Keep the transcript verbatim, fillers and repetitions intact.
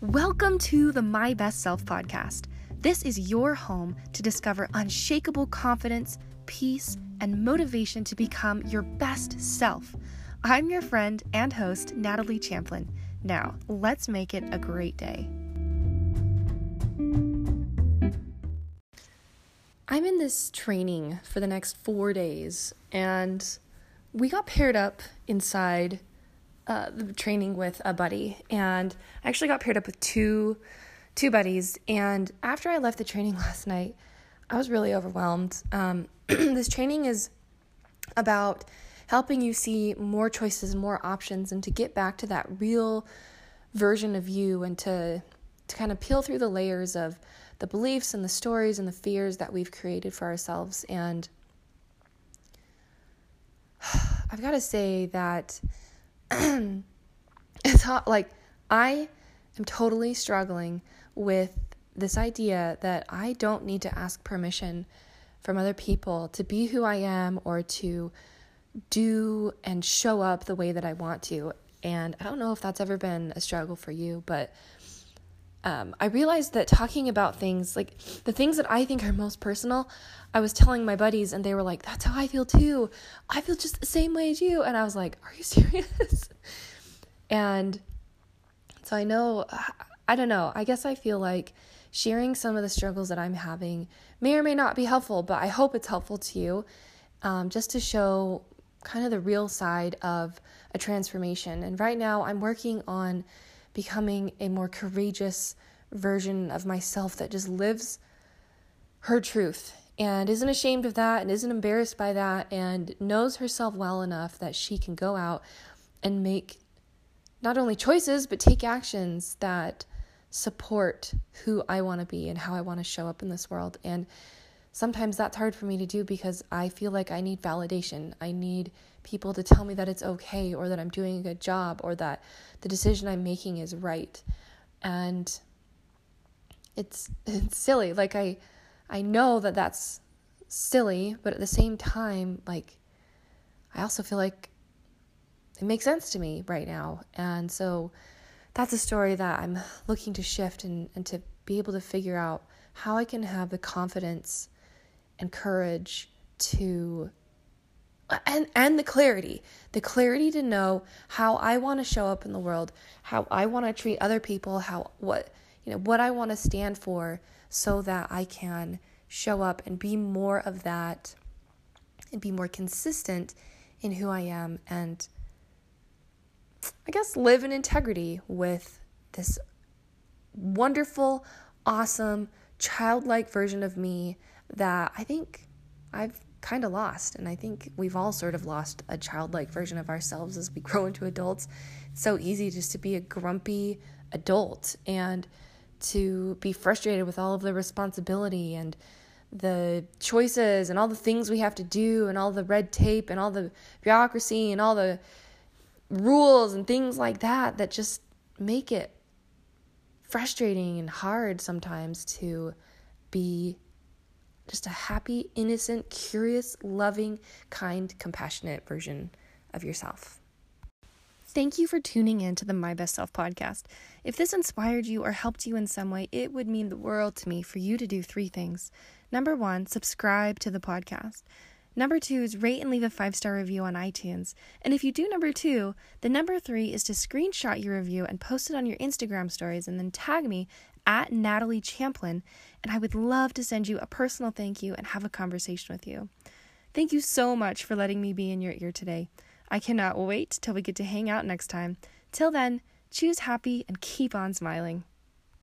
Welcome to the My Best Self podcast. This is your home to discover unshakable confidence, peace, and motivation to become your best self. I'm your friend and host, Natalie Champlin. Now, let's make it a great day. I'm in this training for the next four days, and we got paired up inside uh, the training with a buddy, and I actually got paired up with two two buddies, and after I left the training last night, I was really overwhelmed. Um, this training is about helping you see more choices, more options, and to get back to that real version of you, and to to kind of peel through the layers of the beliefs and the stories and the fears that we've created for ourselves. And I've got to say that it's hot. Like, I am totally struggling with this idea that I don't need to ask permission from other people to be who I am or to do and show up the way that I want to. And I don't know if that's ever been a struggle for you, but um, I realized that talking about things, like the things that I think are most personal, I was telling my buddies and they were like, that's how I feel too. I feel just the same way as you. And I was like, are you serious? And so I know, I don't know, I guess I feel like sharing some of the struggles that I'm having may or may not be helpful, but I hope it's helpful to you, um, just to show kind of the real side of a transformation. And right now I'm working on becoming a more courageous version of myself that just lives her truth and isn't ashamed of that and isn't embarrassed by that and knows herself well enough that she can go out and make not only choices, but take actions that support who I want to be and how I want to show up in this world. And sometimes that's hard for me to do because I feel like I need validation. I need people to tell me that it's okay, or that I'm doing a good job, or that the decision I'm making is right. And it's it's silly. Like I I know that that's silly, but at the same time, like I also feel like it makes sense to me right now. And so that's a story that I'm looking to shift and, and to be able to figure out how I can have the confidence and courage to, and, and the clarity, the clarity to know how I want to show up in the world, how I want to treat other people, how, what, you know, what I want to stand for, so that I can show up and be more of that and be more consistent in who I am, and I guess live in integrity with this wonderful, awesome, childlike version of me that I think I've kind of lost. And I think we've all sort of lost a childlike version of ourselves as we grow into adults. It's so easy just to be a grumpy adult and to be frustrated with all of the responsibility and the choices and all the things we have to do and all the red tape and all the bureaucracy and all the rules and things like that that just make it frustrating and hard sometimes to be just a happy, innocent, curious, loving, kind, compassionate version of yourself. Thank you for tuning in to the My Best Self podcast. If this inspired you or helped you in some way, it would mean the world to me for you to do three things. Number one, subscribe to the podcast. Number two is rate and leave a five-star review on iTunes. And if you do number two, the number three is to screenshot your review and post it on your Instagram stories and then tag me at Natalie Champlin, and I would love to send you a personal thank you and have a conversation with you. Thank you so much for letting me be in your ear today. I cannot wait till we get to hang out next time. Till then, choose happy and keep on smiling.